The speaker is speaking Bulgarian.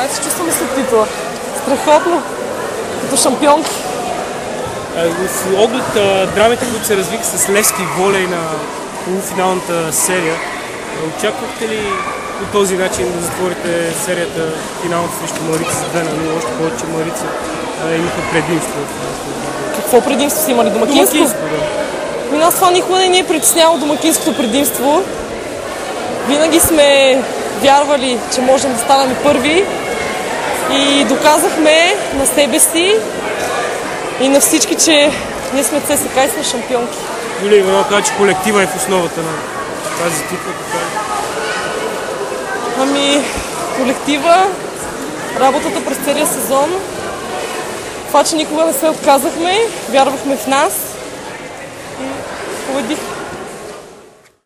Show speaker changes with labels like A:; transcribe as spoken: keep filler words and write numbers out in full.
A: Как се чувстваме след титла? Страхотно. Като шампионки.
B: В оглед а, драмите, които се развиха с Левски волей на полуфиналната серия, очаквахте ли по този начин да затворите серията финалната срещу Марица за две на нула, още повече Марица а, имаха предимство?
A: Какво предимство са имали? Домакинство?
B: Домакинство, да.
A: И нас това никога не ни е притесняло домакинското предимство. Винаги сме вярвали, че можем да станем първи и доказахме на себе си и на всички, че ние сме ЦСКА и сме шампионки.
B: Юлия Иванова каза, че колектива е в основата на тази титла.
A: Ами, колектива, работата през целия сезон, това, че никога не се отказахме, вярвахме в нас и победихме.